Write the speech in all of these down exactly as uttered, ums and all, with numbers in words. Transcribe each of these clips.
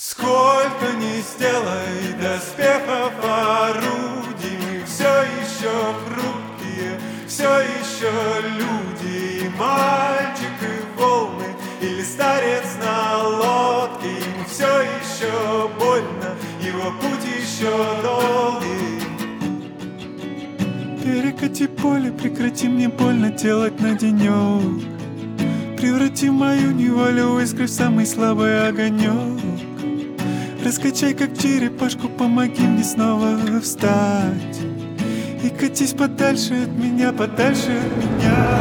Сколько ни сделай доспехов орудий, мы все еще хрупкие, все еще люди, и мальчик, и волны, или старец на лодке, ему все еще больно, его путь еще долгий. Перекати поле, прекрати мне больно делать на денек. Преврати мою неволю в искры в самый слабый огонек. Раскачай как черепашку, помоги мне снова встать. И катись подальше от меня, подальше от меня.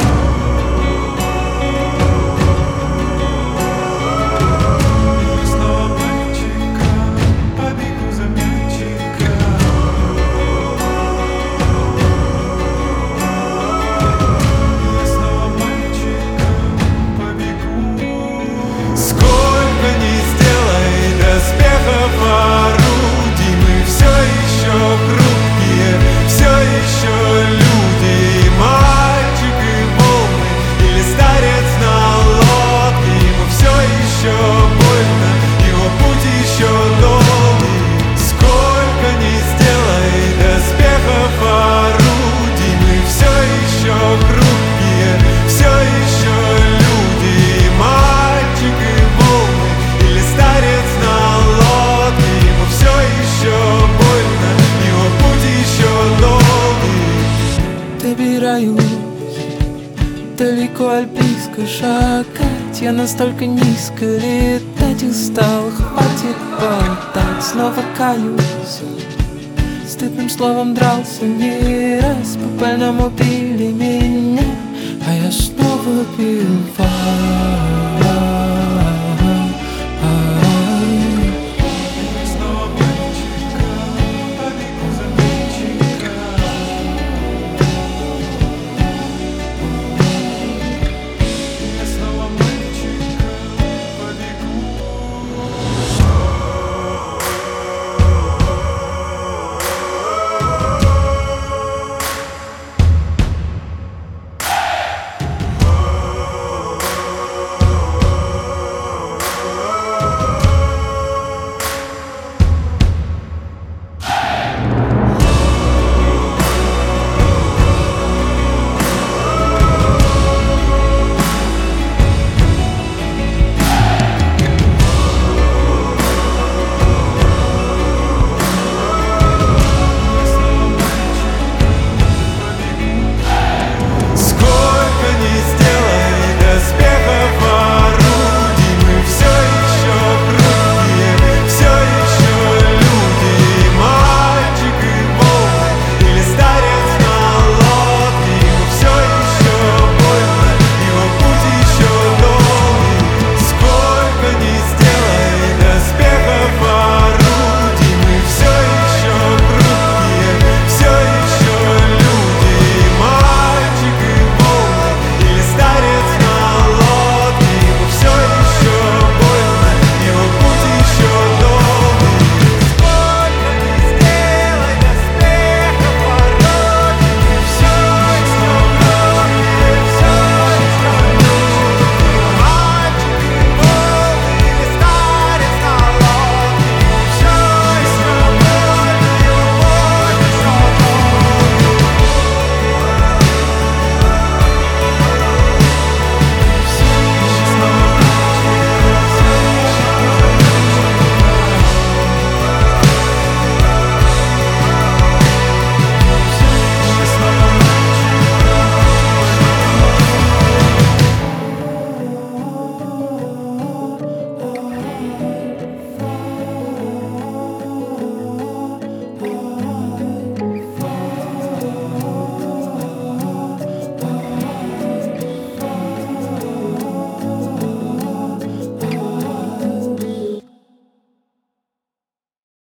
Далеко альпийско шагать, я настолько низко летать устал. Хватит болтать, снова каюсь. Стыдным словом дрался не раз, по-больному били меня, а я снова убиваю.